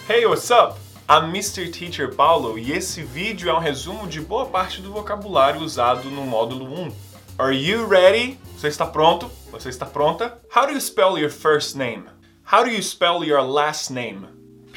Hey, what's up? I'm Mr. Teacher Paulo e esse vídeo é um resumo de boa parte do vocabulário usado no módulo 1. Are you ready? Você está pronto? Você está pronta? How do you spell your first name? How do you spell your last name?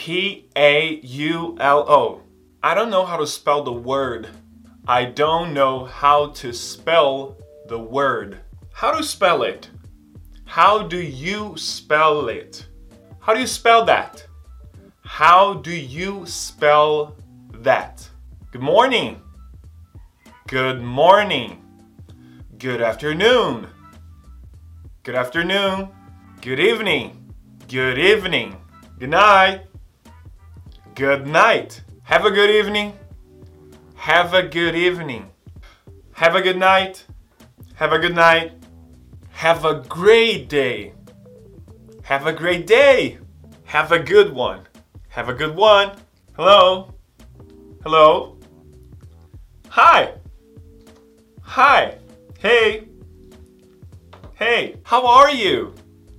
P-A-U-L-O. I don't know how to spell the word. I don't know how to spell the word. How to spell it? How do you spell it? How do you spell that? How do you spell that? Good morning. Good morning. Good afternoon. Good afternoon. Good evening. Good evening. Good night. Good night. Have a good evening. Have a good evening. Have a good night. Have a good night. Have a great day. Have a great day. Have a good one. Have a good one. Hello. Hello. Hi. Hi. Hey. Hey. How are you?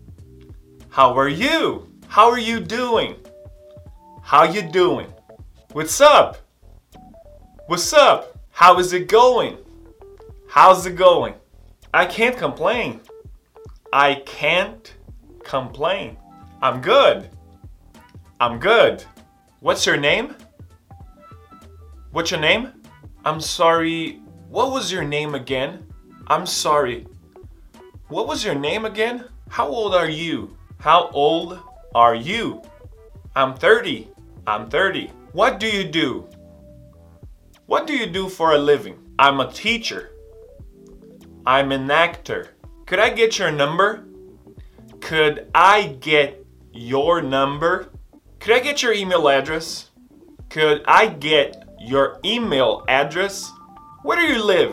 How are you? How are you doing? How you doing? What's up? What's up? How is it going? How's it going? I can't complain. I can't complain. I'm good. I'm good. What's your name? What's your name? I'm sorry. What was your name again? I'm sorry. What was your name again? How old are you? How old are you? I'm 30. I'm 30. What do you do? What do you do for a living? I'm a teacher. I'm an actor. Could I get your number? Could I get your number? Could I get your email address? Could I get your email address? Where do you live?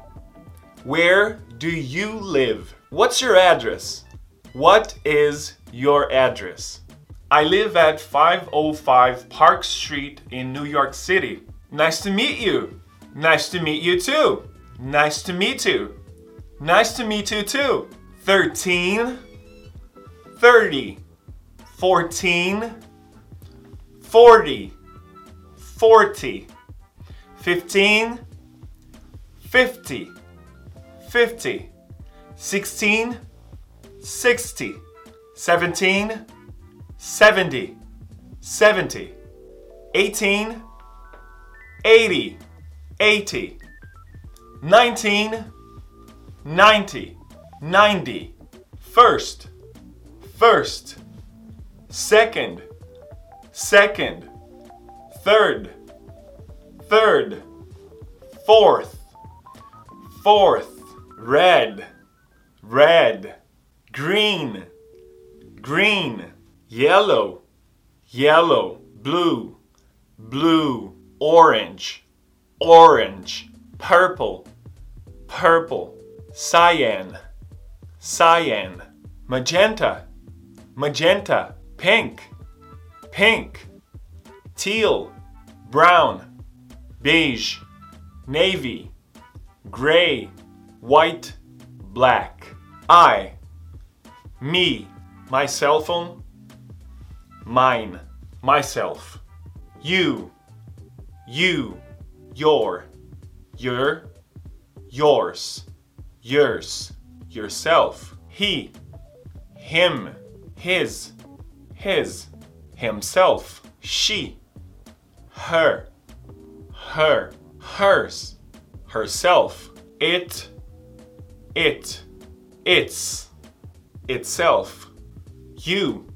Where do you live? What's your address? What is your address? I live at 505 Park Street in New York City. Nice to meet you. Nice to meet you too. Nice to meet you. Nice to meet you too. 13, 30, 14, 40, 40, 15, 50, 50, 16, 60, 17, 70, 70, 18, 80, 80, 19, 90, 90, first, first, second, second, third, third, fourth, fourth, red, red, green, green, yellow, yellow, blue, blue, orange, orange, purple, purple, cyan, cyan, magenta, magenta, pink, pink, teal, brown, beige, navy, gray, white, black. I, me, my cell phone, mine, myself. You, your, yours, yourself. He, him, his, himself. She, her, hers, herself. It, its, itself. You,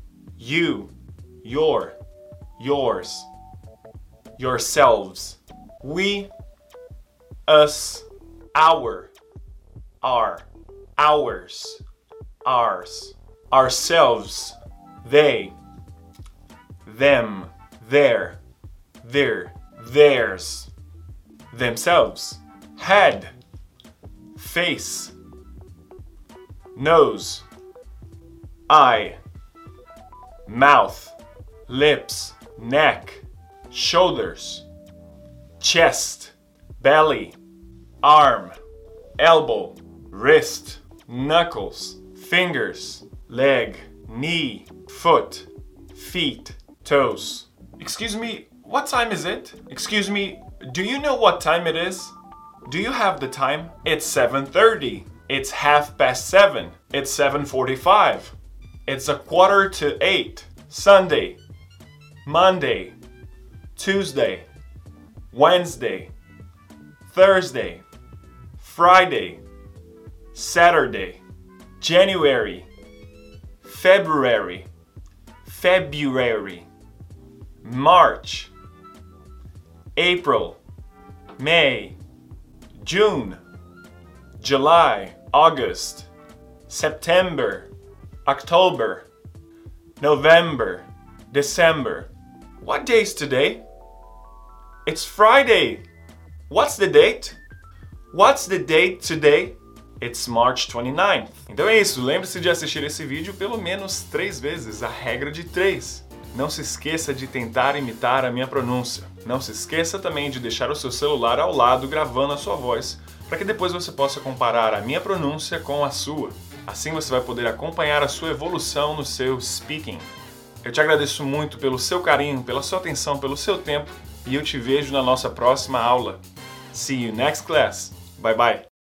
your, yours, yourselves. We, us, our, ours, ourselves. They, them, their, theirs, themselves. Head, face, nose, eye, mouth, lips, neck, shoulders, chest, belly, arm, elbow, wrist, knuckles, fingers, leg, knee, foot, feet, Toes. Excuse me, what time is it? Excuse me, do you know what time it is? Do you have the time? It's 7:30. It's 7:30. It's 7:45. It's 7:45. Sunday, Monday, Tuesday, Wednesday, Thursday, Friday, Saturday, January, February, March, April, May, June, July, August, September, October, November, December. What day is today? It's Friday. What's the date? What's the date today? It's March 29th. Então é isso, lembre-se de assistir esse vídeo pelo menos 3 vezes, a regra de 3. Não se esqueça de tentar imitar a minha pronúncia. Não se esqueça também de deixar o seu celular ao lado gravando a sua voz, para que depois você possa comparar a minha pronúncia com a sua. Assim você vai poder acompanhar a sua evolução no seu speaking. Eu te agradeço muito pelo seu carinho, pela sua atenção, pelo seu tempo, e eu te vejo na nossa próxima aula. See you next class. Bye bye.